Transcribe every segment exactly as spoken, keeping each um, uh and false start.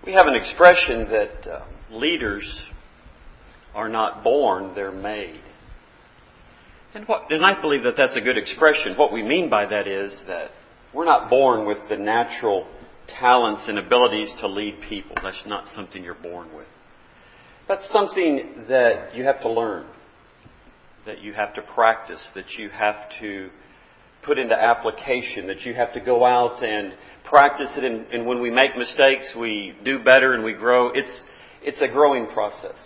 We have an expression that uh, leaders are not born, they're made. And, what, and I believe that that's a good expression. What we mean by that is that we're not born with the natural talents and abilities to lead people. That's not something you're born with. That's something that you have to learn, that you have to practice, that you have to put into application, that you have to go out and practice it. And, and when we make mistakes, we do better and we grow. It's, it's a growing process.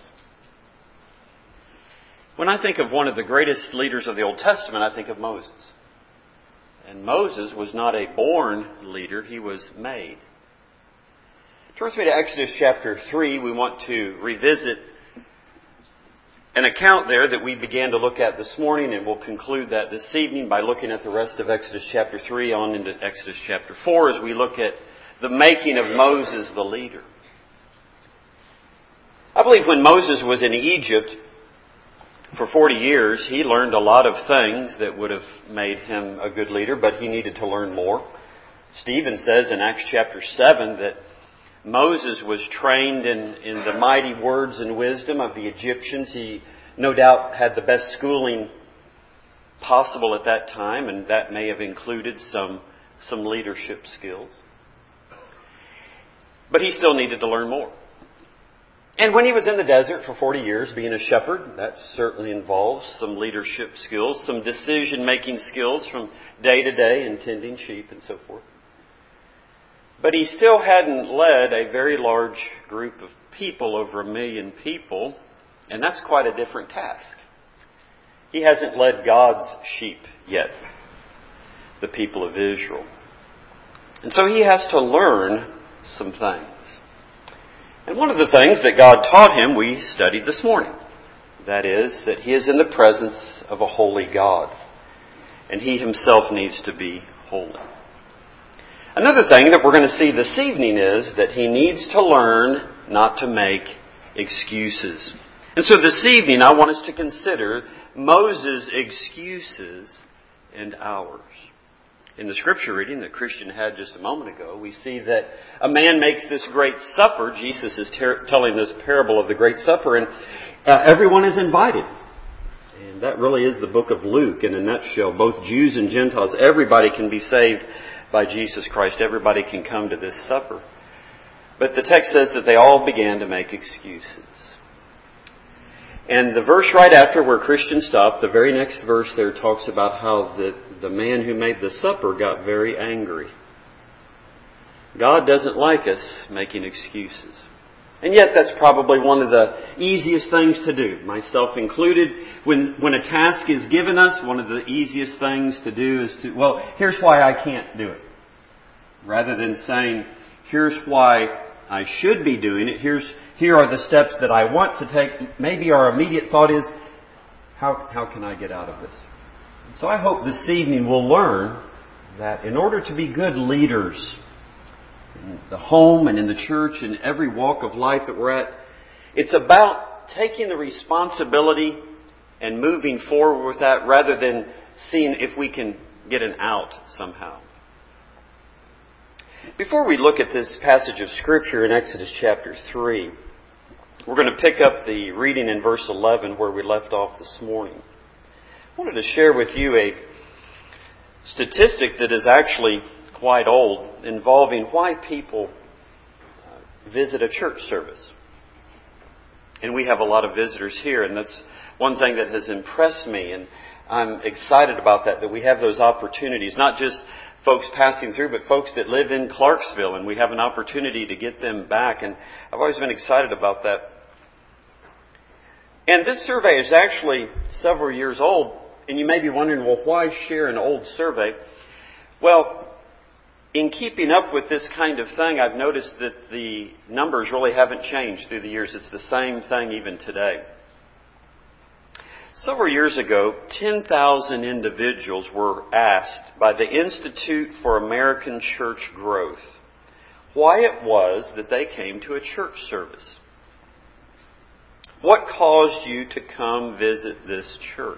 When I think of one of the greatest leaders of the Old Testament, I think of Moses. And Moses was not a born leader, he was made. Turn with me to Exodus chapter three. We want to revisit an account there that we began to look at this morning, and we'll conclude that this evening by looking at the rest of Exodus chapter three on into Exodus chapter four as we look at the making of Moses the leader. I believe when Moses was in Egypt for forty years, he learned a lot of things that would have made him a good leader, but he needed to learn more. Stephen says in Acts chapter seven that Moses was trained in, in the mighty words and wisdom of the Egyptians. He no doubt had the best schooling possible at that time, and that may have included some, some leadership skills. But he still needed to learn more. And when he was in the desert for forty years being a shepherd, that certainly involves some leadership skills, some decision-making skills from day to day and tending sheep and so forth. But he still hadn't led a very large group of people, over a million people, and that's quite a different task. He hasn't led God's sheep yet, the people of Israel. And so he has to learn some things. And one of the things that God taught him, we studied this morning. That is, that he is in the presence of a holy God. And he himself needs to be holy. Another thing that we're going to see this evening is that he needs to learn not to make excuses. And so this evening I want us to consider Moses' excuses and ours. In the scripture reading that Christian had just a moment ago, we see that a man makes this great supper. Jesus is ter- telling this parable of the great supper, and uh, everyone is invited. And that really is the book of Luke in a nutshell. Both Jews and Gentiles, everybody can be saved by Jesus Christ. Everybody can come to this supper. But the text says that they all began to make excuses. And the verse right after where Christian stopped, the very next verse there talks about how the, the man who made the supper got very angry. God doesn't like us making excuses. And yet that's probably one of the easiest things to do, myself included. When, when a task is given us, one of the easiest things to do is to, well, here's why I can't do it. Rather than saying, here's why I should be doing it, here's here are the steps that I want to take. Maybe our immediate thought is, how, how can I get out of this? And so I hope this evening we'll learn that in order to be good leaders in the home and in the church and every walk of life that we're at, it's about taking the responsibility and moving forward with that rather than seeing if we can get an out somehow. Before we look at this passage of Scripture in Exodus chapter three, we're going to pick up the reading in verse eleven where we left off this morning. I wanted to share with you a statistic that is actually quite old involving why people visit a church service. And we have a lot of visitors here, and that's one thing that has impressed me, and I'm excited about that, that we have those opportunities, not just folks passing through, but folks that live in Clarksville, and we have an opportunity to get them back. And I've always been excited about that. And this survey is actually several years old, and you may be wondering, well, why share an old survey? Well, in keeping up with this kind of thing, I've noticed that the numbers really haven't changed through the years. It's the same thing even today. Several years ago, ten thousand individuals were asked by the Institute for American Church Growth why it was that they came to a church service. What caused you to come visit this church?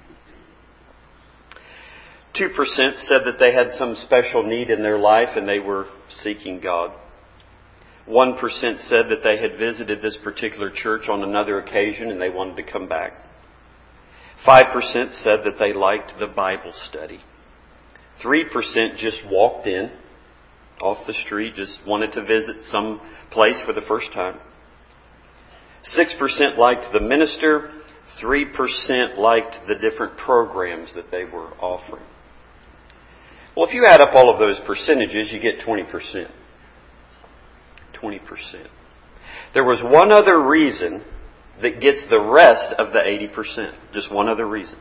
two percent said that they had some special need in their life and they were seeking God. one percent said that they had visited this particular church on another occasion and they wanted to come back. five percent said that they liked the Bible study. three percent just walked in off the street, just wanted to visit some place for the first time. six percent liked the minister. three percent liked the different programs that they were offering. Well, if you add up all of those percentages, you get twenty percent. twenty percent. There was one other reason that gets the rest of the eighty percent. Just one other reason.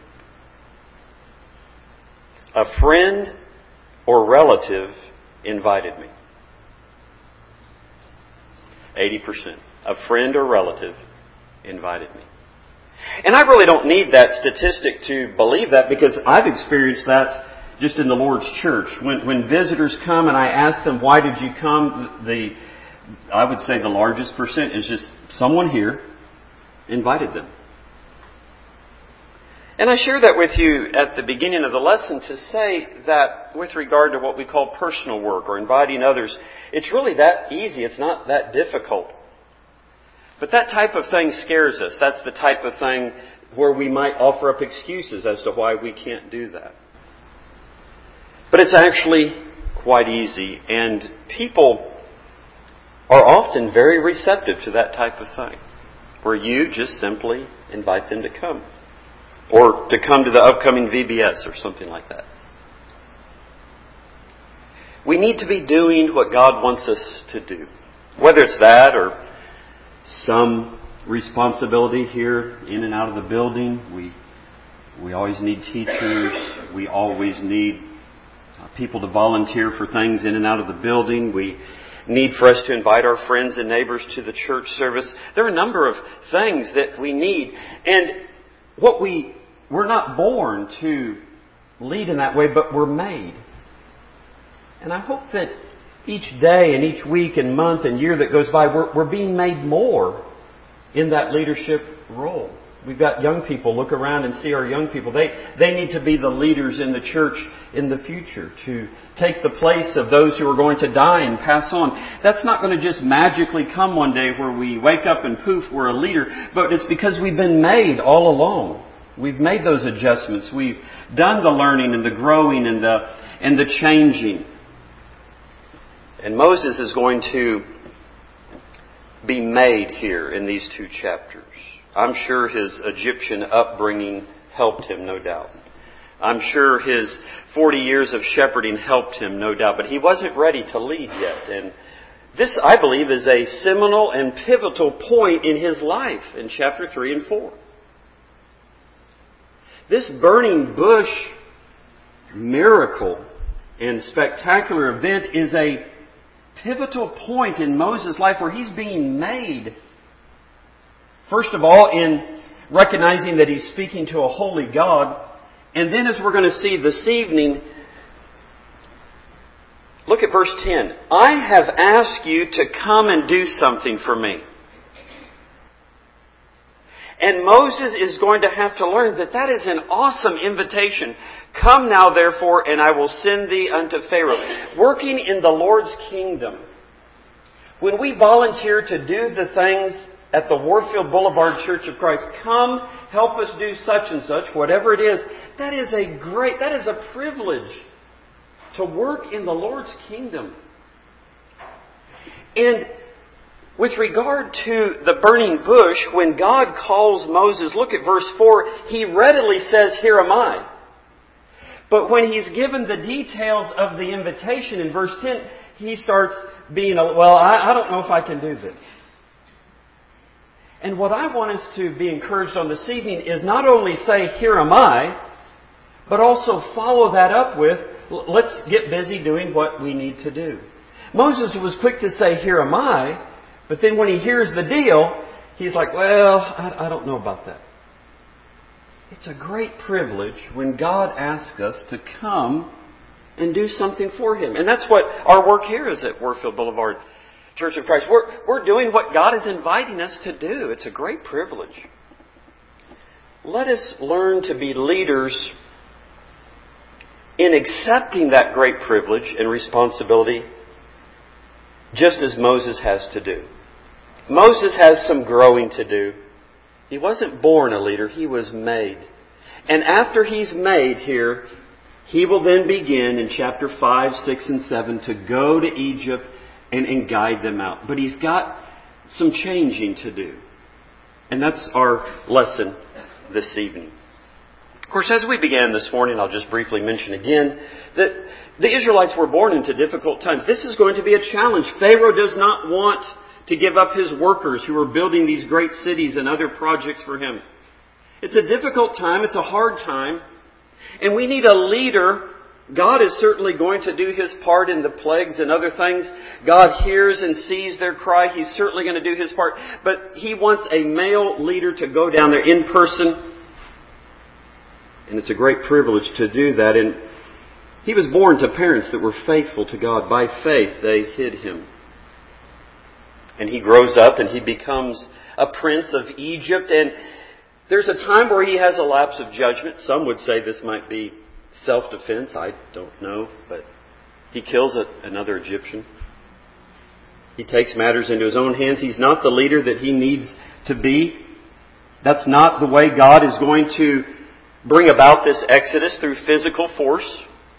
A friend or relative invited me. eighty percent. A friend or relative invited me. And I really don't need that statistic to believe that, because I've experienced that just in the Lord's church. When, when visitors come and I ask them, why did you come? The, I would say the largest percent is just someone here invited them. And I share that with you at the beginning of the lesson to say that with regard to what we call personal work or inviting others, it's really that easy. It's not that difficult. But that type of thing scares us. That's the type of thing where we might offer up excuses as to why we can't do that. But it's actually quite easy, and people are often very receptive to that type of thing, where you just simply invite them to come, or to come to the upcoming V B S or something like that. We need to be doing what God wants us to do, whether it's that or some responsibility here in and out of the building. We we always need teachers. We always need people to volunteer for things in and out of the building. We need for us to invite our friends and neighbors to the church service. There are a number of things that we need. And what we, we're not born to lead in that way, but we're made. And I hope that each day and each week and month and year that goes by, we're, we're being made more in that leadership role. We've got young people. Look around and see our young people. They they need to be the leaders in the church in the future, to take the place of those who are going to die and pass on. That's not going to just magically come one day where we wake up and poof, we're a leader. But it's because we've been made all along. We've made those adjustments. We've done the learning and the growing and the and the changing. And Moses is going to be made here in these two chapters. I'm sure his Egyptian upbringing helped him, no doubt. I'm sure his forty years of shepherding helped him, no doubt. But he wasn't ready to lead yet. And this, I believe, is a seminal and pivotal point in his life in chapter three and four. This burning bush miracle and spectacular event is a pivotal point in Moses' life where he's being made. First of all, in recognizing that he's speaking to a holy God. And then, as we're going to see this evening, look at verse ten. I have asked you to come and do something for me. And Moses is going to have to learn that that is an awesome invitation. Come now, therefore, and I will send thee unto Pharaoh. Working in the Lord's kingdom. When we volunteer to do the things at the Warfield Boulevard Church of Christ, come, help us do such and such, whatever it is, that is a great, that is a privilege to work in the Lord's kingdom. And with regard to the burning bush, when God calls Moses, look at verse four, he readily says, here am I. But when he's given the details of the invitation in verse ten, he starts being, well, I, I don't know if I can do this. And what I want us to be encouraged on this evening is not only say, here am I, but also follow that up with, let's get busy doing what we need to do. Moses was quick to say, here am I, but then when he hears the deal, he's like, well, I, I don't know about that. It's a great privilege when God asks us to come and do something for Him. And that's what our work here is at Warfield Boulevard Church of Christ. We're, we're doing what God is inviting us to do. It's a great privilege. Let us learn to be leaders in accepting that great privilege and responsibility just as Moses has to do. Moses has some growing to do. He wasn't born a leader, he was made. And after he's made here, he will then begin in chapter five, six, and seven to go to Egypt and, and guide them out. But he's got some changing to do. And that's our lesson this evening. Of course, as we began this morning, I'll just briefly mention again that the Israelites were born into difficult times. This is going to be a challenge. Pharaoh does not want to give up his workers who are building these great cities and other projects for him. It's a difficult time. It's a hard time. And we need a leader. God is certainly going to do His part in the plagues and other things. God hears and sees their cry. He's certainly going to do His part. But He wants a male leader to go down there in person. And it's a great privilege to do that. And he was born to parents that were faithful to God. By faith, they hid him. And he grows up and he becomes a prince of Egypt. And there's a time where he has a lapse of judgment. Some would say this might be self-defense. I don't know. But he kills a, another Egyptian. He takes matters into his own hands. He's not the leader that he needs to be. That's not the way God is going to bring about this exodus, through physical force.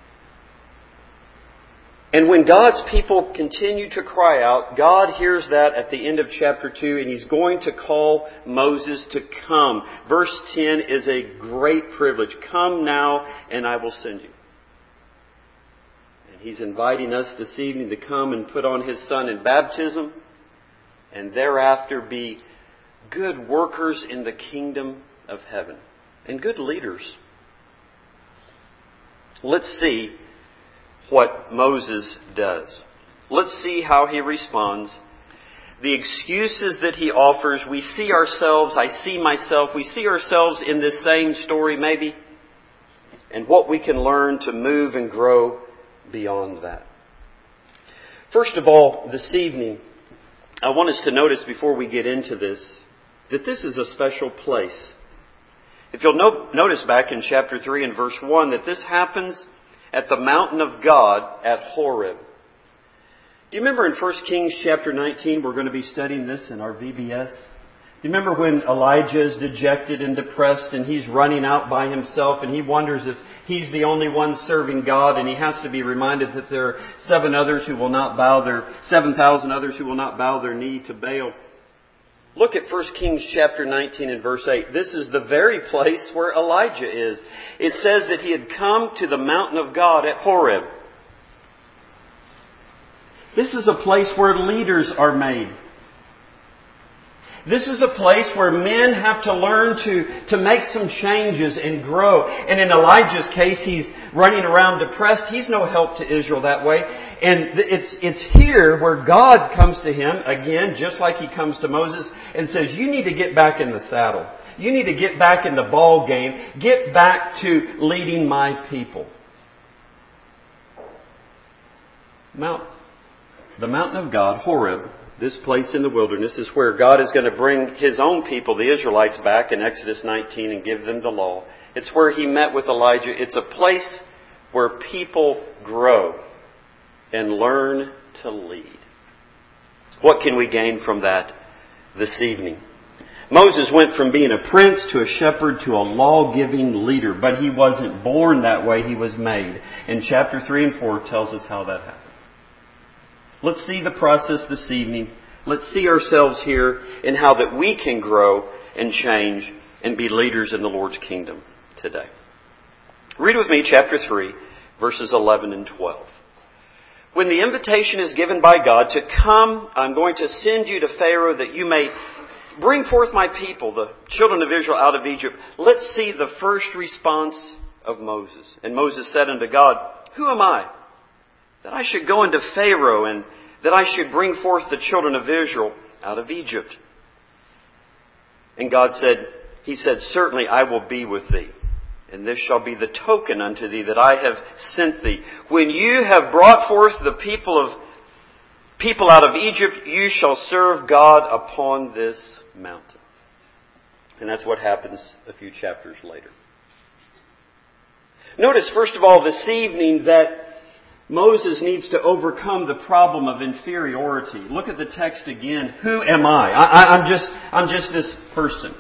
And when God's people continue to cry out, God hears that at the end of chapter two, and He's going to call Moses to come. Verse ten is a great privilege. Come now, and I will send you. And He's inviting us this evening to come and put on His Son in baptism, and thereafter be good workers in the kingdom of heaven. And good leaders. Let's see what Moses does. Let's see how he responds. The excuses that he offers, we see ourselves, I see myself, we see ourselves in this same story maybe. And what we can learn to move and grow beyond that. First of all, this evening, I want us to notice before we get into this, that this is a special place. If you'll no- notice back in chapter three and verse one that this happens at the mountain of God at Horeb. Do you remember in First Kings chapter nineteen, we're going to be studying this in our V B S? Do you remember when Elijah is dejected and depressed and he's running out by himself and he wonders if he's the only one serving God, and he has to be reminded that there are seven others who will not bow their, seven thousand others who will not bow their knee to Baal. Look at First Kings chapter nineteen and verse eight. This is the very place where Elijah is. It says that he had come to the mountain of God at Horeb. This is a place where leaders are made. This is a place where men have to learn to, to make some changes and grow. And in Elijah's case, he's running around depressed. He's no help to Israel that way. And it's, it's here where God comes to him, again, just like He comes to Moses, and says, you need to get back in the saddle. You need to get back in the ball game. Get back to leading my people. Mount, the mountain of God, Horeb, this place in the wilderness, is where God is going to bring His own people, the Israelites, back in Exodus nineteen and give them the law. It's where He met with Elijah. It's a place where people grow and learn to lead. What can we gain from that this evening? Moses went from being a prince to a shepherd to a law-giving leader, but he wasn't born that way. He was made. And chapter three and four tells us how that happened. Let's see the process this evening. Let's see ourselves here and how that we can grow and change and be leaders in the Lord's kingdom today. Read with me chapter three, verses eleven and twelve. When the invitation is given by God to come, I'm going to send you to Pharaoh that you may bring forth my people, the children of Israel, out of Egypt. Let's see the first response of Moses. And Moses said unto God, who am I, that I should go unto Pharaoh, and that I should bring forth the children of Israel out of Egypt? And God said, He said, certainly I will be with thee, and this shall be the token unto thee that I have sent thee. When you have brought forth the people of people out of Egypt, you shall serve God upon this mountain. And that's what happens a few chapters later. Notice, first of all, this evening that Moses needs to overcome the problem of inferiority. Look at the text again. Who am I? I, I I'm just, I'm just this person.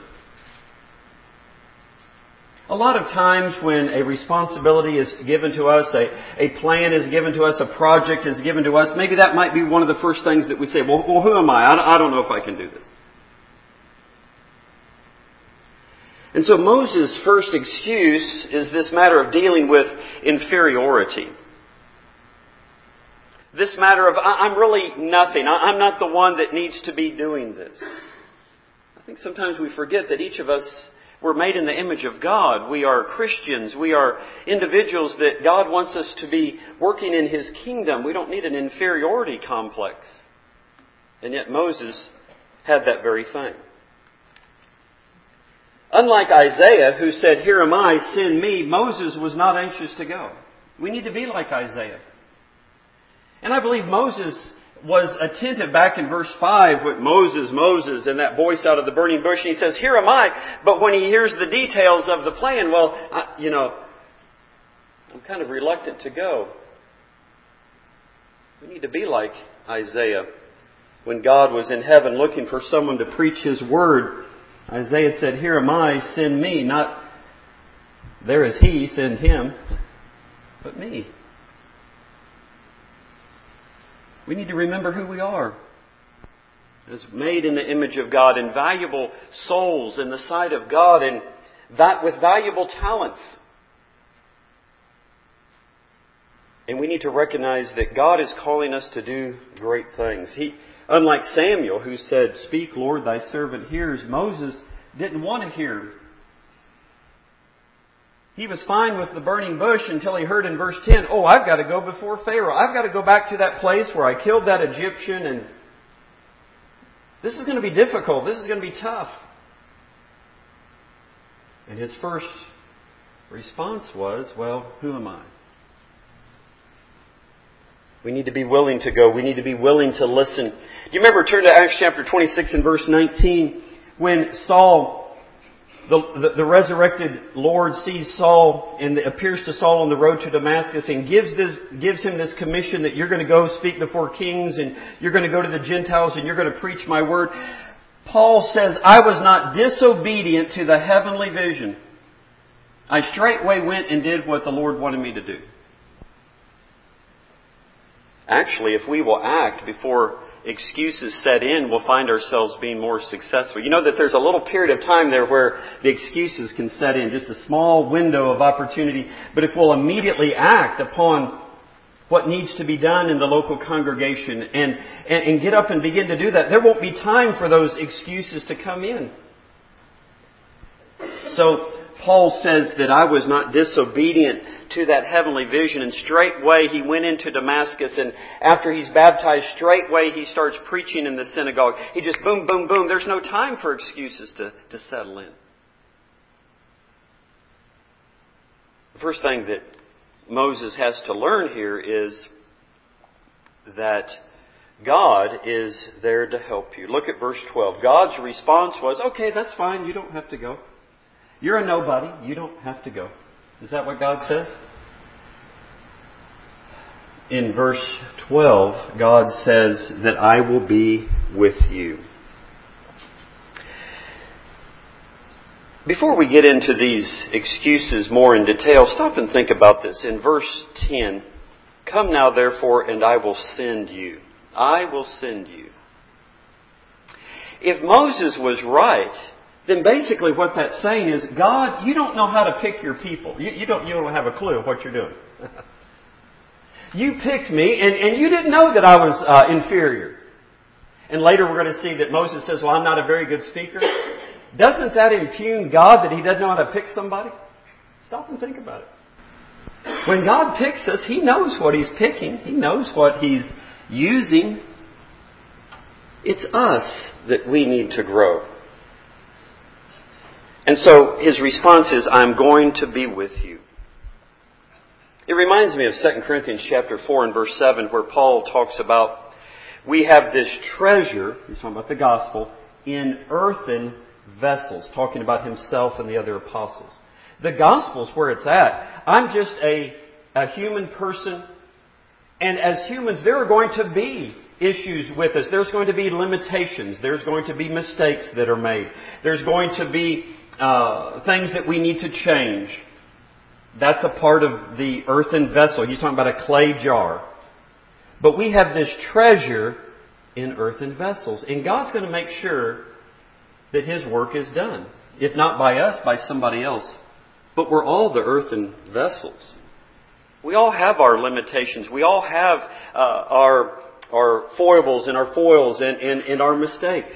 A lot of times when a responsibility is given to us, a, a plan is given to us, a project is given to us, maybe that might be one of the first things that we say, well, well who am I? I don't know if I can do this. And so Moses' first excuse is this matter of dealing with inferiority. This matter of, I'm really nothing. I'm not the one that needs to be doing this. I think sometimes we forget that each of us, we're made in the image of God. We are Christians. We are individuals that God wants us to be working in His kingdom. We don't need an inferiority complex. And yet Moses had that very thing. Unlike Isaiah, who said, "Here am I, send me," Moses was not anxious to go. We need to be like Isaiah. And I believe Moses was attentive back in verse five with Moses, Moses, and that voice out of the burning bush. And he says, "Here am I." But when he hears the details of the plan, well, I, you know, I'm kind of reluctant to go. We need to be like Isaiah. When God was in heaven looking for someone to preach His word, Isaiah said, "Here am I, send me." Not, "There is He, send Him," but me. We need to remember who we are. As made in the image of God, and valuable souls in the sight of God, and that with valuable talents. And we need to recognize that God is calling us to do great things. He, unlike Samuel, who said, "Speak, Lord, thy servant hears," Moses didn't want to hear. He was fine with the burning bush until he heard in verse ten, "Oh, I've got to go before Pharaoh. I've got to go back to that place where I killed that Egyptian, and this is going to be difficult. This is going to be tough." And his first response was, "Well, who am I?" We need to be willing to go. We need to be willing to listen. Do you remember, turn to Acts chapter twenty-six and verse nineteen, when Saul, The, the, the resurrected Lord, sees Saul and appears to Saul on the road to Damascus and gives this, gives him this commission that you're going to go speak before kings and you're going to go to the Gentiles and you're going to preach my word. Paul says, "I was not disobedient to the heavenly vision. I straightway went and did what the Lord wanted me to do." Actually, if we will act before excuses set in, we'll find ourselves being more successful. You know that there's a little period of time there where the excuses can set in, just a small window of opportunity. But if we'll immediately act upon what needs to be done in the local congregation and, and, and get up and begin to do that, there won't be time for those excuses to come in. So Paul says that I was not disobedient to that heavenly vision, and straightway he went into Damascus, and after he's baptized, straightway he starts preaching in the synagogue. He just boom, boom, boom. There's no time for excuses to, to settle in. The first thing that Moses has to learn here is that God is there to help you. Look at verse twelve. God's response was, "Okay, that's fine. You don't have to go. You're a nobody. You don't have to go." Is that what God says? In verse twelve, God says that I will be with you. Before we get into these excuses more in detail, stop and think about this. In verse ten, "Come now therefore, and I will send you." I will send you. If Moses was right, then basically what that's saying is, God, you don't know how to pick your people. You, you don't you don't have a clue of what you're doing. You picked me, and, and you didn't know that I was uh, inferior. And later we're going to see that Moses says, "Well, I'm not a very good speaker." Doesn't that impugn God that He doesn't know how to pick somebody? Stop and think about it. When God picks us, He knows what He's picking. He knows what He's using. It's us that we need to grow. And so His response is, "I'm going to be with you." It reminds me of Second Corinthians chapter four and verse seven, where Paul talks about, we have this treasure, he's talking about the gospel, in earthen vessels, talking about himself and the other apostles. The gospel's where it's at. I'm just a, a human person And as humans, there are going to be issues with us. There's going to be limitations. There's going to be mistakes that are made. There's going to be uh, things that we need to change. That's a part of the earthen vessel. He's talking about a clay jar. But we have this treasure in earthen vessels. And God's going to make sure that His work is done. If not by us, by somebody else. But we're all the earthen vessels. We all have our limitations. We all have uh, our, our foibles and our foils and, and, and our mistakes.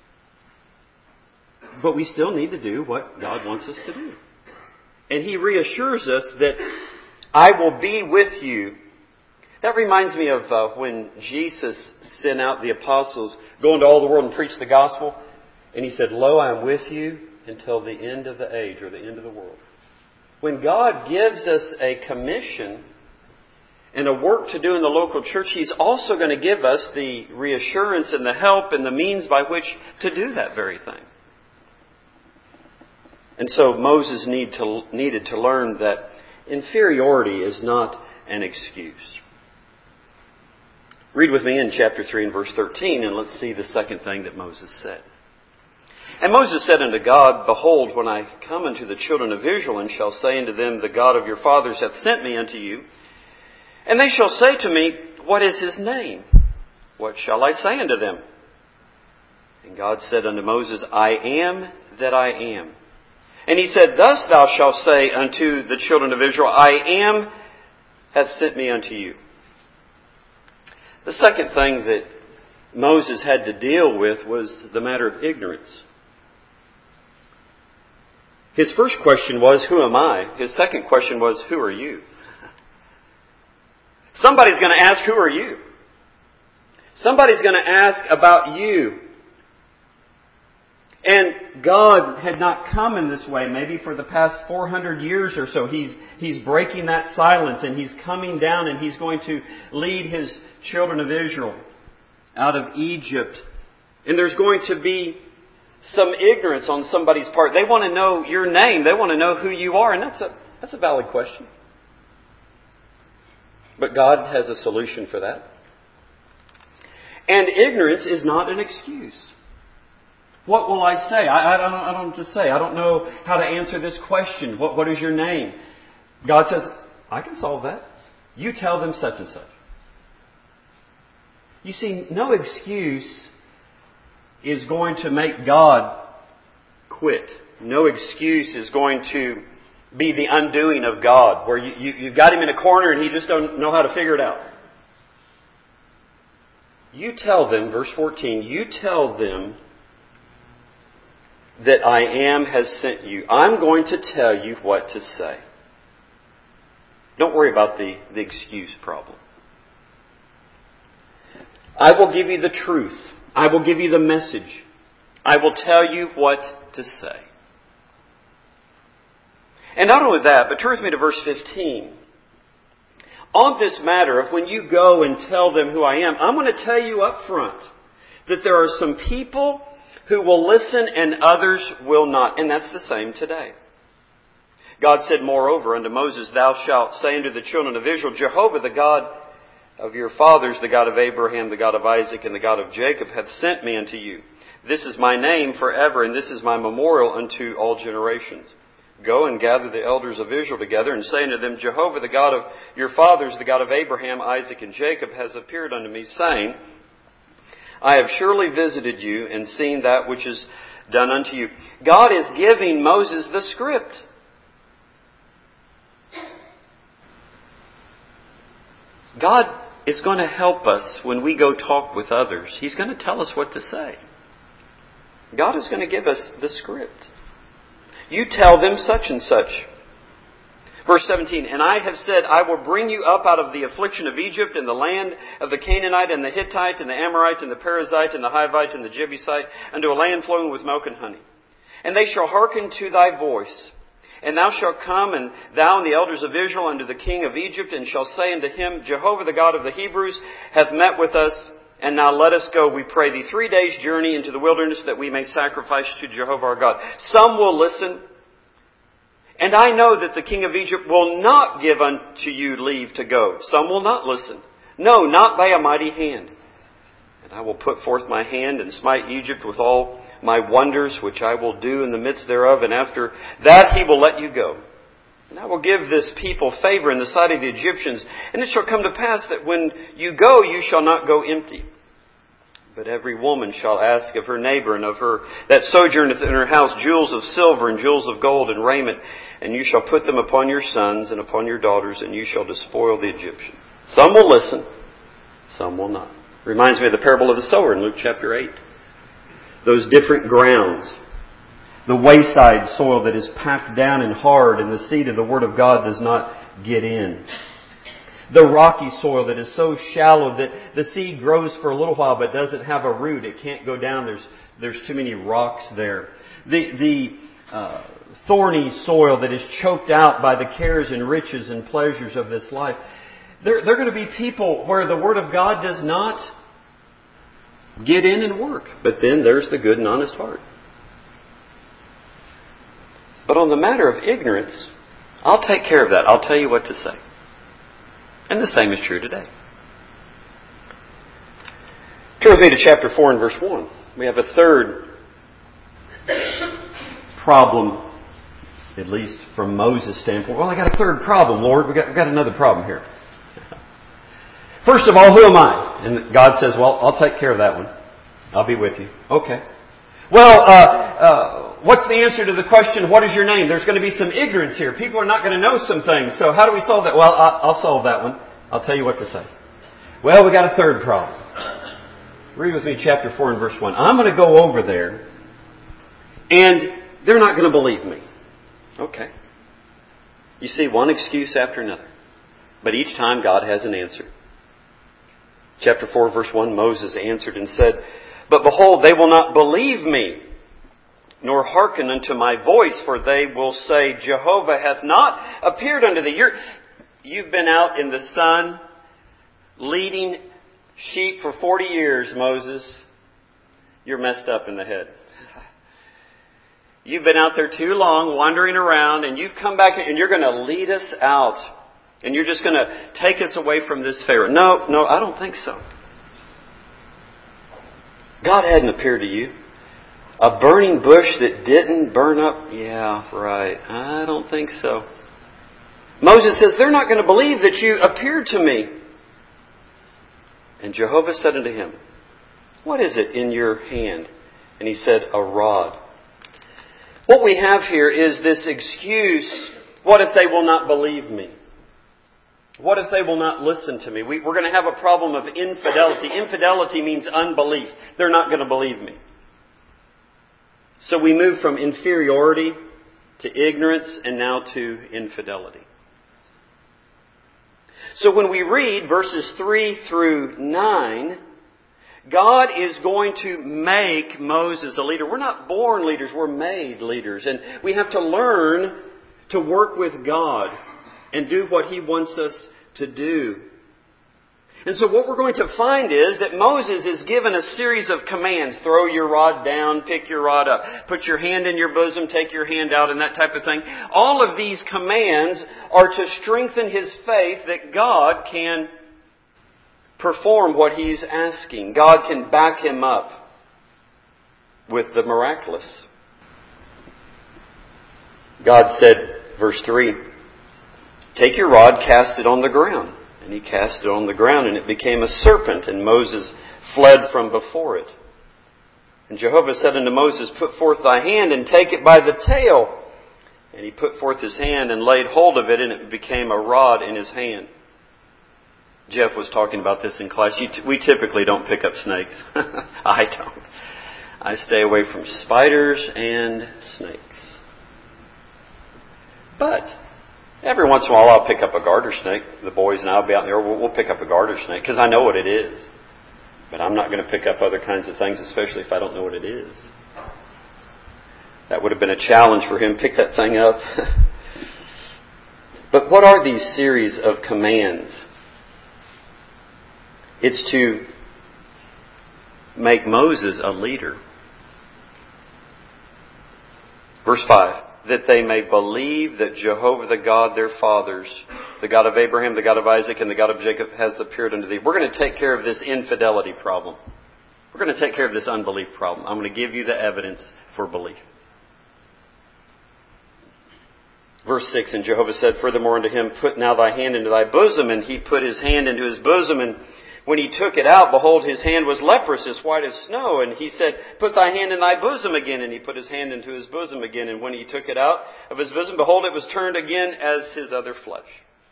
But we still need to do what God wants us to do. And He reassures us that I will be with you. That reminds me of uh, when Jesus sent out the apostles, go into all the world and preach the gospel. And He said, lo, I am with you until the end of the age or the end of the world. When God gives us a commission and a work to do in the local church, He's also going to give us the reassurance and the help and the means by which to do that very thing. And so Moses need to, needed to learn that inferiority is not an excuse. Read with me in chapter three and verse thirteen, and let's see the second thing that Moses said. And Moses said unto God, behold, when I come unto the children of Israel, and shall say unto them, the God of your fathers hath sent me unto you, and they shall say to me, what is His name? What shall I say unto them? And God said unto Moses, I am that I am. And He said, thus thou shalt say unto the children of Israel, I am hath sent me unto you. The second thing that Moses had to deal with was the matter of ignorance. His first question was, who am I? His second question was, who are you? Somebody's going to ask, who are you? Somebody's going to ask about you. And God had not come in this way, maybe for the past four hundred years or so. He's, he's breaking that silence, and He's coming down, and He's going to lead His children of Israel out of Egypt. And there's going to be some ignorance on somebody's part. They want to know your name. They want to know who you are. And that's a, that's a valid question. But God has a solution for that. And ignorance is not an excuse. What will I say? I, I, don't, I don't know what to say. I don't know how to answer this question. What, what is your name? God says, I can solve that. You tell them such and such. You see, no excuse is going to make God quit. No excuse is going to be the undoing of God, where you, you, you've got Him in a corner and He just don't know how to figure it out. You tell them, verse fourteen, you tell them that I am has sent you. I'm going to tell you what to say. Don't worry about the, the excuse problem. I will give you the truth. I will give you the message. I will tell you what to say. And not only that, but turn with me to verse fifteen. On this matter of when you go and tell them who I am, I'm going to tell you up front that there are some people who will listen and others will not. And that's the same today. God said, moreover, unto Moses, thou shalt say unto the children of Israel, Jehovah, the God of your fathers, the God of Abraham, the God of Isaac, and the God of Jacob, hath sent me unto you. This is my name forever, and this is my memorial unto all generations. Go and gather the elders of Israel together, and say unto them, Jehovah, the God of your fathers, the God of Abraham, Isaac, and Jacob, has appeared unto me, saying, I have surely visited you and seen that which is done unto you. God is giving Moses the script. God is going to help us when we go talk with others. He's going to tell us what to say. God is going to give us the script. You tell them such and such. Verse seventeen, and I have said, I will bring you up out of the affliction of Egypt and the land of the Canaanite and the Hittite and the Amorite and the Perizzite and the Hivite and the Jebusite unto a land flowing with milk and honey. And they shall hearken to thy voice. And thou shalt come, and thou and the elders of Israel, unto the king of Egypt, and shall say unto him, Jehovah the God of the Hebrews hath met with us, and now let us go, we pray thee, three days' journey into the wilderness, that we may sacrifice to Jehovah our God. Some will listen. And I know that the king of Egypt will not give unto you leave to go. Some will not listen. No, not by a mighty hand. And I will put forth my hand and smite Egypt with all my wonders, which I will do in the midst thereof, and after that he will let you go. And I will give this people favor in the sight of the Egyptians, and it shall come to pass that when you go, you shall not go empty. But every woman shall ask of her neighbor and of her that sojourneth in her house jewels of silver and jewels of gold and raiment, and you shall put them upon your sons and upon your daughters, and you shall despoil the Egyptians. Some will listen, some will not. Reminds me of the parable of the sower in Luke chapter eight. Those different grounds. The wayside soil that is packed down and hard, and the seed of the Word of God does not get in. The rocky soil that is so shallow that the seed grows for a little while but doesn't have a root. It can't go down. There's there's too many rocks there. The the uh, thorny soil that is choked out by the cares and riches and pleasures of this life. There, there are going to be people where the Word of God does not get in and work. But then there's the good and honest heart. But on the matter of ignorance, I'll take care of that. I'll tell you what to say. And the same is true today. Turn with me to chapter four and verse one. We have a third problem, at least from Moses' standpoint. Well, I got a third problem, Lord. We got, we got another problem here. First of all, who am I? And God says, well, I'll take care of that one. I'll be with you. Okay. Well, uh, uh, what's the answer to the question, what is your name? There's going to be some ignorance here. People are not going to know some things. So how do we solve that? Well, I'll solve that one. I'll tell you what to say. Well, we got a third problem. Read with me chapter four and verse one. I'm going to go over there, and they're not going to believe me. Okay. You see, one excuse after another. But each time God has an answer. Chapter four, verse one, Moses answered and said, But behold, they will not believe me, nor hearken unto my voice, for they will say, Jehovah hath not appeared unto thee. You're, you've been out in the sun leading sheep for forty years, Moses. You're messed up in the head. You've been out there too long, wandering around, and you've come back and you're going to lead us out. And you're just going to take us away from this Pharaoh. No, no, I don't think so. God hadn't appeared to you. A burning bush that didn't burn up? Yeah, right. I don't think so. Moses says, they're not going to believe that you appeared to me. And Jehovah said unto him, What is it in your hand? And he said, A rod. What we have here is this excuse, what if they will not believe me? What if they will not listen to me? We, we're going to have a problem of infidelity. Infidelity means unbelief. They're not going to believe me. So we move from inferiority to ignorance and now to infidelity. So when we read verses three through nine, God is going to make Moses a leader. We're not born leaders, we're made leaders. And we have to learn to work with God and do what He wants us to do. And so what we're going to find is that Moses is given a series of commands. Throw your rod down, pick your rod up, put your hand in your bosom, take your hand out, and that type of thing. All of these commands are to strengthen his faith that God can perform what he's asking. God can back him up with the miraculous. God said, verse three, Take your rod, cast it on the ground. And he cast it on the ground, and it became a serpent, and Moses fled from before it. And Jehovah said unto Moses, Put forth thy hand, and take it by the tail. And he put forth his hand, and laid hold of it, and it became a rod in his hand. Jeff was talking about this in class. We typically don't pick up snakes. I don't. I stay away from spiders and snakes. But every once in a while I'll pick up a garter snake. The boys and I will be out there. We'll, we'll pick up a garter snake because I know what it is. But I'm not going to pick up other kinds of things, especially if I don't know what it is. That would have been a challenge for him. Pick that thing up. But what are these series of commands? It's to make Moses a leader. Verse five. that they may believe that Jehovah, the God their fathers, the God of Abraham, the God of Isaac, and the God of Jacob has appeared unto thee. We're going to take care of this infidelity problem. We're going to take care of this unbelief problem. I'm going to give you the evidence for belief. Verse six, and Jehovah said furthermore unto him, Put now thy hand into thy bosom. And he put his hand into his bosom, and when he took it out, behold, his hand was leprous, as white as snow. And he said, Put thy hand in thy bosom again. And he put his hand into his bosom again. And when he took it out of his bosom, behold, it was turned again as his other flesh.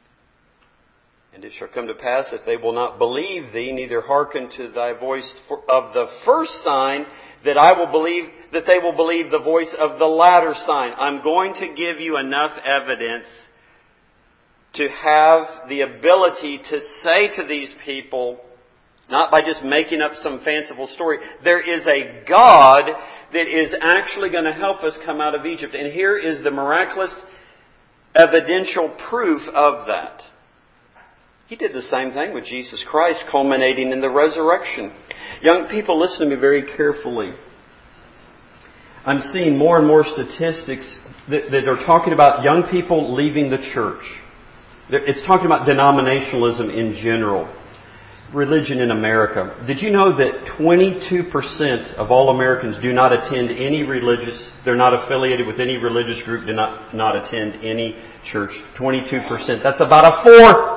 And it shall come to pass, if they will not believe thee, neither hearken to thy voice of the first sign, that I will believe, that they will believe the voice of the latter sign. I'm going to give you enough evidence to have the ability to say to these people, not by just making up some fanciful story, there is a God that is actually going to help us come out of Egypt. And here is the miraculous evidential proof of that. He did the same thing with Jesus Christ, culminating in the resurrection. Young people, listen to me very carefully. I'm seeing more and more statistics that, that are talking about young people leaving the church. It's talking about denominationalism in general. Religion in America. Did you know that twenty-two percent of all Americans do not attend any religious, they're not affiliated with any religious group, do not, not attend any church? twenty-two percent. That's about a fourth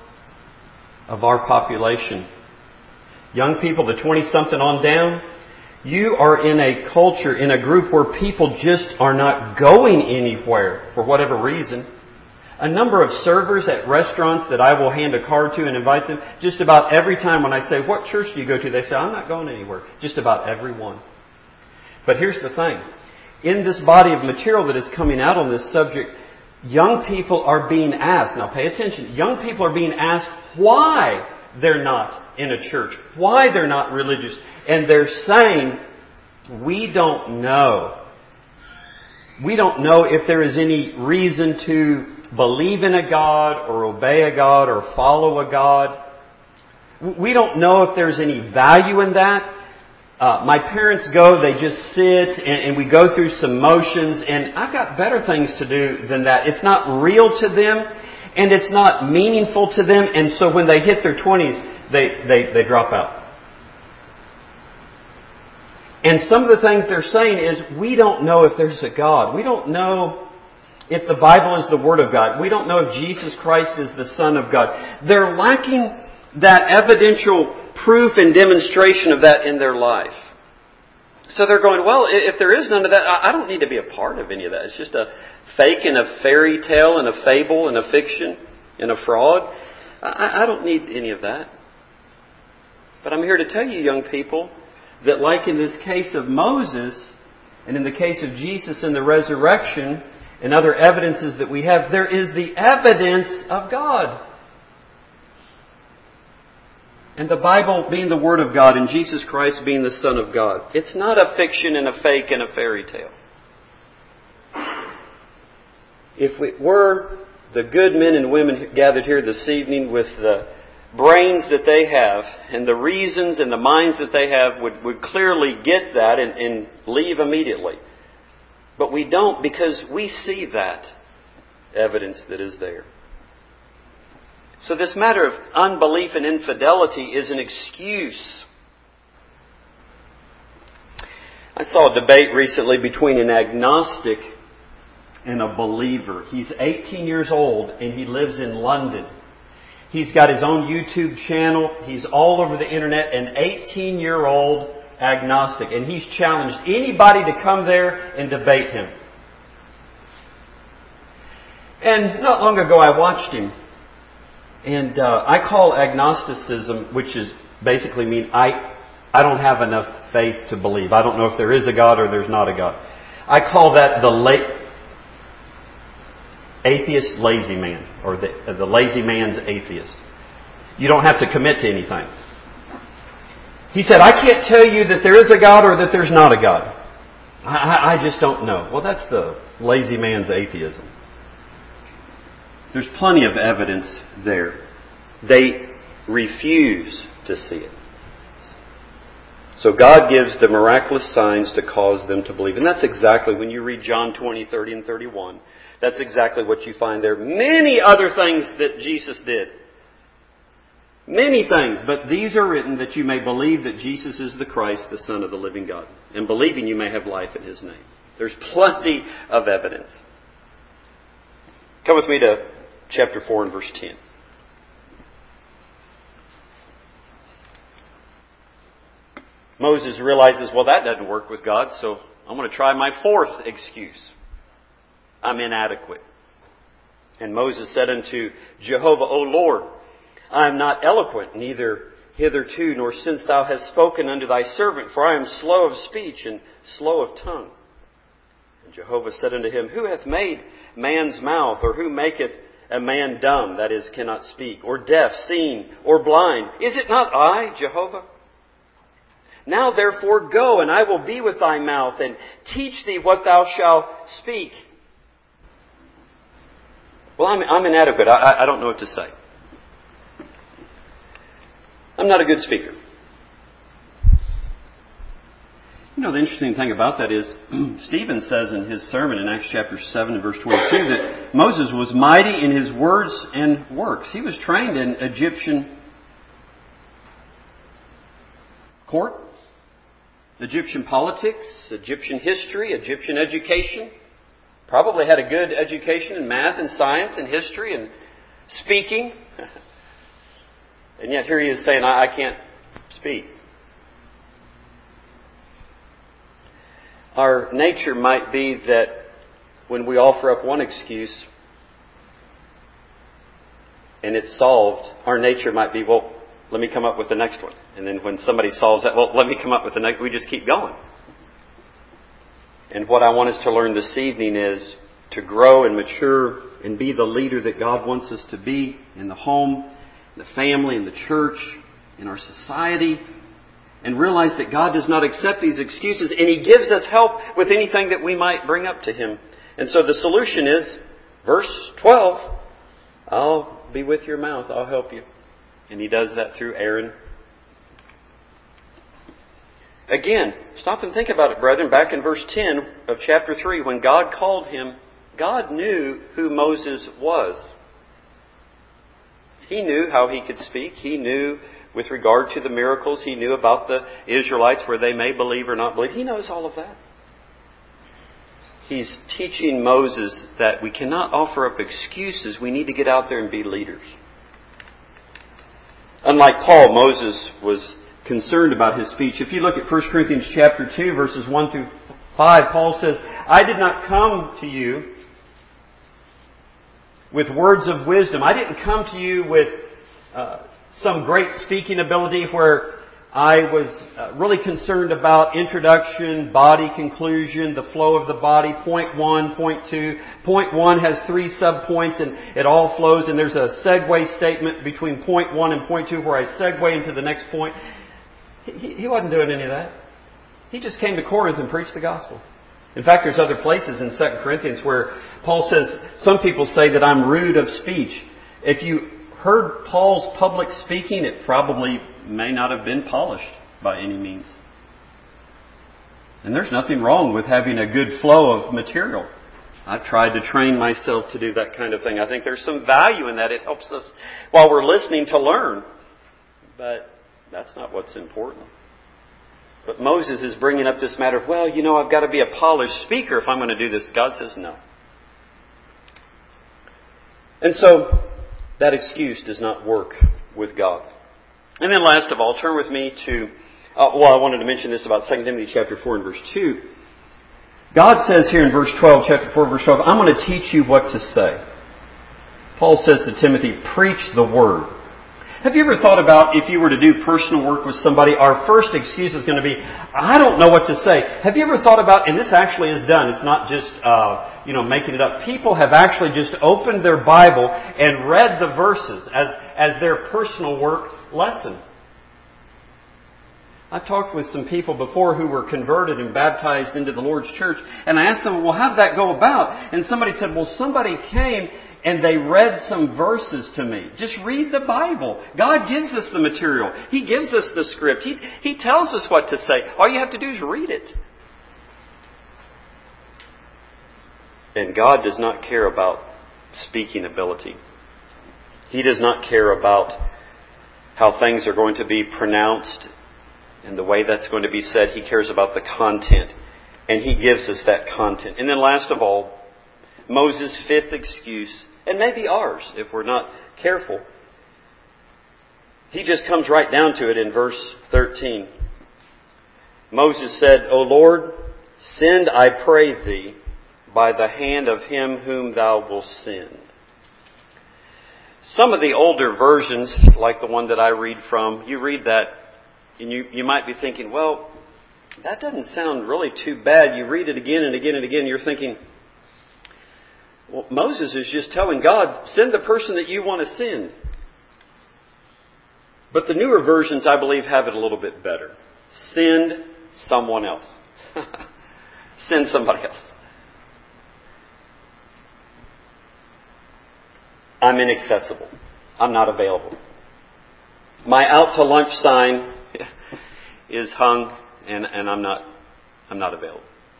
of our population. Young people, the twenty-something on down, you are in a culture, in a group where people just are not going anywhere for whatever reason. A number of servers at restaurants that I will hand a card to and invite them, just about every time when I say, What church do you go to? They say, I'm not going anywhere. Just about every one. But here's the thing. In this body of material that is coming out on this subject, young people are being asked, now pay attention, young people are being asked why they're not in a church, why they're not religious. And they're saying, we don't know. We don't know if there is any reason to believe in a God or obey a God or follow a God. We don't know if there's any value in that. Uh, my parents go, they just sit and, and we go through some motions, and I've got better things to do than that. It's not real to them and it's not meaningful to them, and so when they hit their twenties, they, they, they drop out. And some of the things they're saying is, we don't know if there's a God. We don't know if the Bible is the Word of God. We don't know if Jesus Christ is the Son of God. They're lacking that evidential proof and demonstration of that in their life. So they're going, well, if there is none of that, I don't need to be a part of any of that. It's just a fake and a fairy tale and a fable and a fiction and a fraud. I don't need any of that. But I'm here to tell you, young people, that like in this case of Moses and in the case of Jesus and the resurrection and other evidences that we have, there is the evidence of God. And the Bible being the Word of God and Jesus Christ being the Son of God. It's not a fiction and a fake and a fairy tale. If it were the good men and women gathered here this evening with the brains that they have and the reasons and the minds that they have would, would clearly get that and, and leave immediately. But we don't, because we see that evidence that is there. So this matter of unbelief and infidelity is an excuse. I saw a debate recently between an agnostic and a believer. He's eighteen years old and he lives in London. He's got his own YouTube channel. He's all over the internet, an eighteen-year-old agnostic. And he's challenged anybody to come there and debate him. And not long ago I watched him. And uh, I call agnosticism, which is basically mean I, I don't have enough faith to believe. I don't know if there is a God or there's not a God. I call that the la- atheist lazy man, or the, uh, the lazy man's atheist. You don't have to commit to anything. He said, I can't tell you that there is a God or that there's not a God. I, I, I just don't know. Well, that's the lazy man's atheism. There's plenty of evidence there. They refuse to see it. So God gives the miraculous signs to cause them to believe. And that's exactly, when you read John twenty, thirty, and thirty-one, that's exactly what you find there. Many other things that Jesus did. Many things, but these are written that you may believe that Jesus is the Christ, the Son of the living God. And believing you may have life in His name. There's plenty of evidence. Come with me to chapter four and verse ten. Moses realizes, well, that doesn't work with God, so I'm going to try my fourth excuse. I'm inadequate. And Moses said unto Jehovah, O Lord, I am not eloquent, neither hitherto, nor since thou hast spoken unto thy servant, for I am slow of speech and slow of tongue. And Jehovah said unto him, Who hath made man's mouth, or who maketh a man dumb, that is, cannot speak, or deaf, seeing, or blind? Is it not I, Jehovah? Now therefore go, and I will be with thy mouth, and teach thee what thou shalt speak. Well, I'm, I'm inadequate. I, I don't know what to say. I'm not a good speaker. You know, the interesting thing about that is, Stephen says in his sermon in Acts chapter seven and verse twenty-two that Moses was mighty in his words and works. He was trained in Egyptian court, Egyptian politics, Egyptian history, Egyptian education. Probably had a good education in math and science and history and speaking. And yet here he is saying, I, I can't speak. Our nature might be that when we offer up one excuse and it's solved, our nature might be, well, let me come up with the next one. And then when somebody solves that, well, let me come up with the next. We just keep going. And what I want us to learn this evening is to grow and mature and be the leader that God wants us to be in the home, in the family, in the church, in our society, and realize that God does not accept these excuses, and He gives us help with anything that we might bring up to Him. And so the solution is, verse twelve, I'll be with your mouth, I'll help you. And He does that through Aaron. Again, stop and think about it, brethren. Back in verse ten of chapter three, when God called him, God knew who Moses was. He knew how he could speak. He knew with regard to the miracles. He knew about the Israelites, where they may believe or not believe. He knows all of that. He's teaching Moses that we cannot offer up excuses. We need to get out there and be leaders. Unlike Paul, Moses was concerned about his speech. If you look at First Corinthians chapter two, verses one through five, Paul says, I did not come to you with words of wisdom. I didn't come to you with uh, some great speaking ability where I was uh, really concerned about introduction, body, conclusion, the flow of the body, point one, point two. Point one has three subpoints and it all flows, and there's a segue statement between point one and point two where I segue into the next point. He, he wasn't doing any of that. He just came to Corinth and preached the gospel. In fact, there's other places in Second Corinthians where Paul says, some people say that I'm rude of speech. If you heard Paul's public speaking, it probably may not have been polished by any means. And there's nothing wrong with having a good flow of material. I've tried to train myself to do that kind of thing. I think there's some value in that. It helps us while we're listening to learn. But that's not what's important. But Moses is bringing up this matter of, well, you know, I've got to be a polished speaker if I'm going to do this. God says no. And so that excuse does not work with God. And then last of all, turn with me to, uh, well, I wanted to mention this about Second Timothy chapter four and verse two. God says here in verse twelve, chapter four, verse twelve, I'm going to teach you what to say. Paul says to Timothy, preach the word. Have you ever thought about if you were to do personal work with somebody, our first excuse is going to be, I don't know what to say. Have you ever thought about, and this actually is done, it's not just, uh, you know, making it up. People have actually just opened their Bible and read the verses as, as their personal work lesson. I talked with some people before who were converted and baptized into the Lord's church, and I asked them, well, how did that go about? And somebody said, well, somebody came and they read some verses to me. Just read the Bible. God gives us the material. He gives us the script. He, he tells us what to say. All you have to do is read it. And God does not care about speaking ability. He does not care about how things are going to be pronounced and the way that's going to be said. He cares about the content. And He gives us that content. And then last of all, Moses' fifth excuse, and maybe ours if we're not careful. He just comes right down to it in verse thirteen. Moses said, O Lord, send, I pray Thee, by the hand of him whom Thou wilt send. Some of the older versions, like the one that I read from, you read that and you, you might be thinking, well, that doesn't sound really too bad. You read it again and again and again, you're thinking, well, Moses is just telling God, send the person that you want to send. But the newer versions, I believe, have it a little bit better. Send someone else. Send somebody else. I'm inaccessible. I'm not available. My out to lunch sign is hung and, and I'm not I'm not available.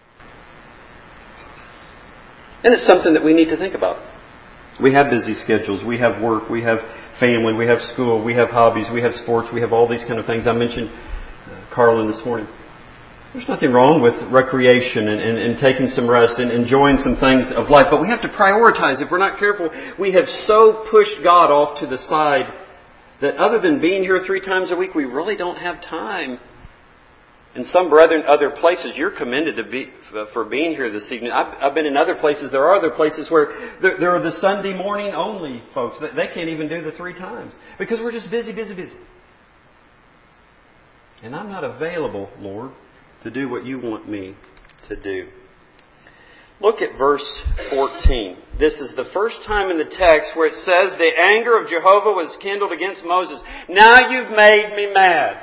And it's something that we need to think about. We have busy schedules. We have work. We have family. We have school. We have hobbies. We have sports. We have all these kind of things. I mentioned uh, Carlin this morning. There's nothing wrong with recreation and, and, and taking some rest and enjoying some things of life. But we have to prioritize. If we're not careful, we have so pushed God off to the side that other than being here three times a week, we really don't have time. And some brethren, other places, you're commended to be for being here this evening. I've, I've been in other places. There are other places where there, there are the Sunday morning only folks. They can't even do the three times because we're just busy, busy, busy. And I'm not available, Lord, to do what you want me to do. Look at verse fourteen. This is the first time in the text where it says the anger of Jehovah was kindled against Moses. Now you've made me mad.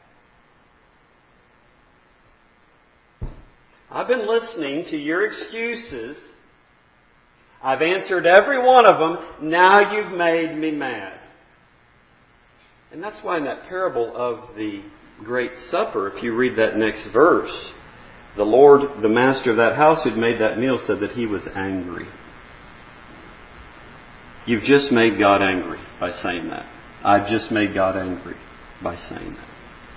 I've been listening to your excuses. I've answered every one of them. Now you've made me mad. And that's why in that parable of the Great Supper, if you read that next verse, the Lord, the master of that house who'd made that meal, said that he was angry. You've just made God angry by saying that. I've just made God angry by saying that.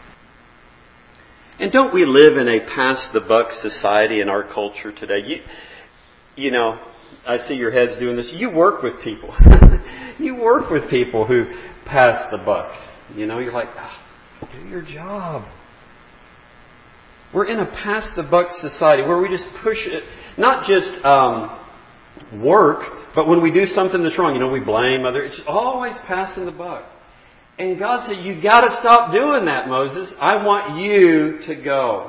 And don't we live in a pass-the-buck society in our culture today? You, you know, I see your heads doing this. You work with people. You work with people who pass the buck. You know, you're like, oh, do your job. We're in a pass-the-buck society where we just push it, not just um, work, but when we do something that's wrong, you know, we blame others. It's always passing the buck. And God said, you got to stop doing that, Moses. I want you to go.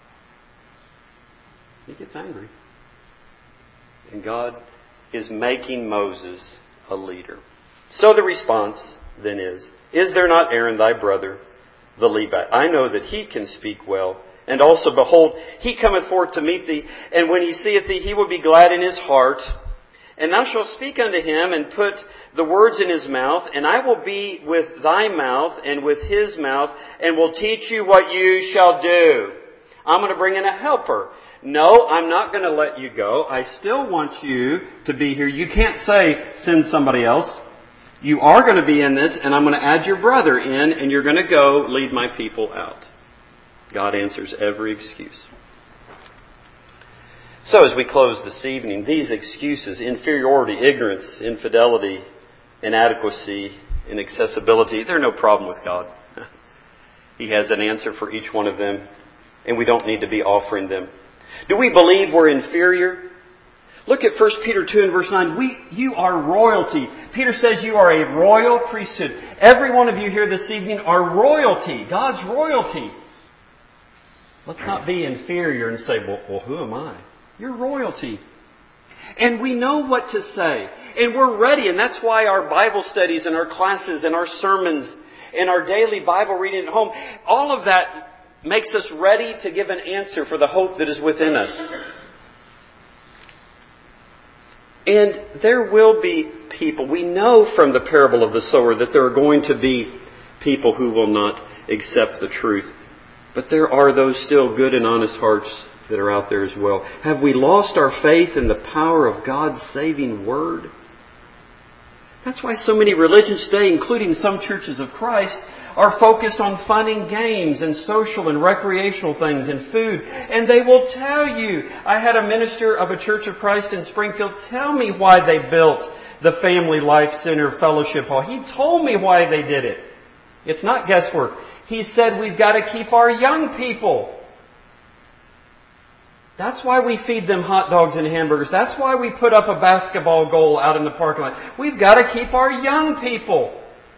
He gets angry. And God is making Moses a leader. So the response then is, is there not Aaron thy brother, the Levite? I know that he can speak well. And also, behold, he cometh forth to meet thee. And when he seeth thee, he will be glad in his heart. And thou shalt speak unto him and put the words in his mouth, and I will be with thy mouth and with his mouth, and will teach you what you shall do. I'm going to bring in a helper. No, I'm not going to let you go. I still want you to be here. You can't say, send somebody else. You are going to be in this, and I'm going to add your brother in, and you're going to go lead my people out. God answers every excuse. So as we close this evening, these excuses, inferiority, ignorance, infidelity, inadequacy, inaccessibility, they're no problem with God. He has an answer for each one of them, and we don't need to be offering them. Do we believe we're inferior? Look at First Peter two and verse nine. We, you are royalty. Peter says you are a royal priesthood. Every one of you here this evening are royalty, God's royalty. Let's not be inferior and say, well, well who am I? You're royalty. And we know what to say. And we're ready. And that's why our Bible studies and our classes and our sermons and our daily Bible reading at home, all of that makes us ready to give an answer for the hope that is within us. And there will be people, we know from the parable of the sower that there are going to be people who will not accept the truth. But there are those still good and honest hearts that are out there as well. Have we lost our faith in the power of God's saving Word? That's why so many religions today, including some churches of Christ, are focused on fun and games and social and recreational things and food. And they will tell you, I had a minister of a Church of Christ in Springfield tell me why they built the Family Life Center Fellowship Hall. He told me why they did it. It's not guesswork. He said we've got to keep our young people. That's why we feed them hot dogs and hamburgers. That's why we put up a basketball goal out in the parking lot. We've got to keep our young people.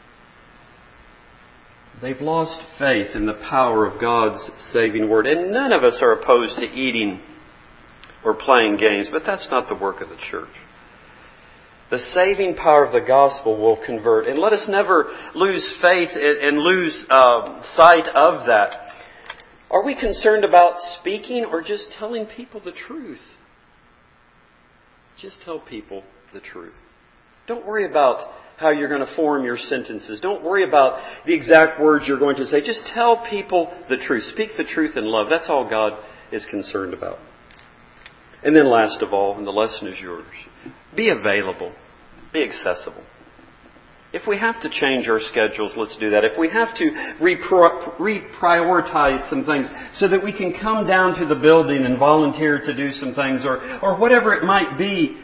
They've lost faith in the power of God's saving Word. And none of us are opposed to eating or playing games, but that's not the work of the church. The saving power of the gospel will convert. And let us never lose faith and lose uh, sight of that. Are we concerned about speaking or just telling people the truth? Just tell people the truth. Don't worry about how you're going to form your sentences. Don't worry about the exact words you're going to say. Just tell people the truth. Speak the truth in love. That's all God is concerned about. And then last of all, and the lesson is yours, be available. Be accessible. If we have to change our schedules, let's do that. If we have to repri- reprioritize some things so that we can come down to the building and volunteer to do some things or, or whatever it might be,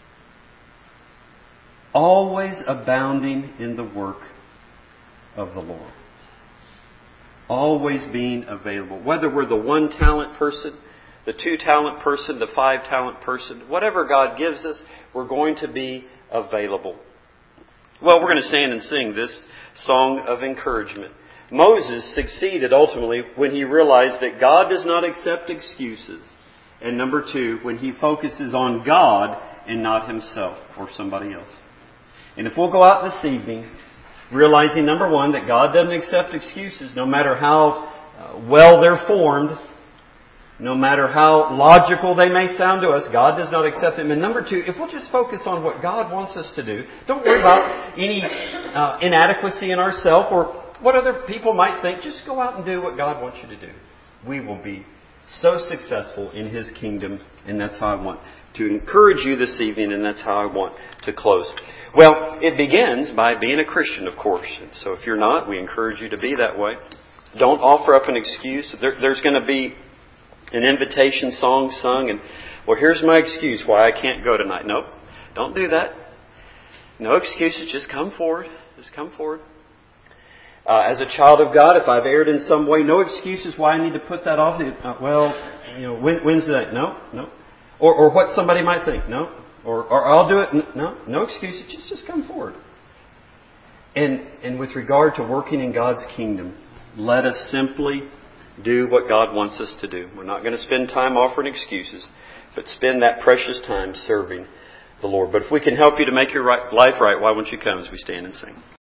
always abounding in the work of the Lord. Always being available. Whether we're the one talent person, the two talent person, the five talent person, whatever God gives us, we're going to be available. Well, we're going to stand and sing this song of encouragement. Moses succeeded ultimately when he realized that God does not accept excuses. And number two, when he focuses on God and not himself or somebody else. And if we'll go out this evening realizing, number one, that God doesn't accept excuses, no matter how uh, well they're formed, no matter how logical they may sound to us, God does not accept them. And number two, if we'll just focus on what God wants us to do, don't worry about any uh, inadequacy in ourselves or what other people might think. Just go out and do what God wants you to do. We will be so successful in His kingdom, and that's how I want to encourage you this evening, and that's how I want to close. Well, it begins by being a Christian, of course. And so if you're not, we encourage you to be that way. Don't offer up an excuse. There, there's going to be an invitation song sung, and, well, here's my excuse why I can't go tonight. Nope, don't do that. No excuses, just come forward. Just come forward. Uh, as a child of God, if I've erred in some way, no excuses why I need to put that off. Uh, well, you know, when, when's that? No, no. Or, or what somebody might think. No. Or, or I'll do it. No, no excuses. Just, just come forward. And, and with regard to working in God's kingdom, let us simply do what God wants us to do. We're not going to spend time offering excuses, but spend that precious time serving the Lord. But if we can help you to make your right, life right, why won't you come as we stand and sing?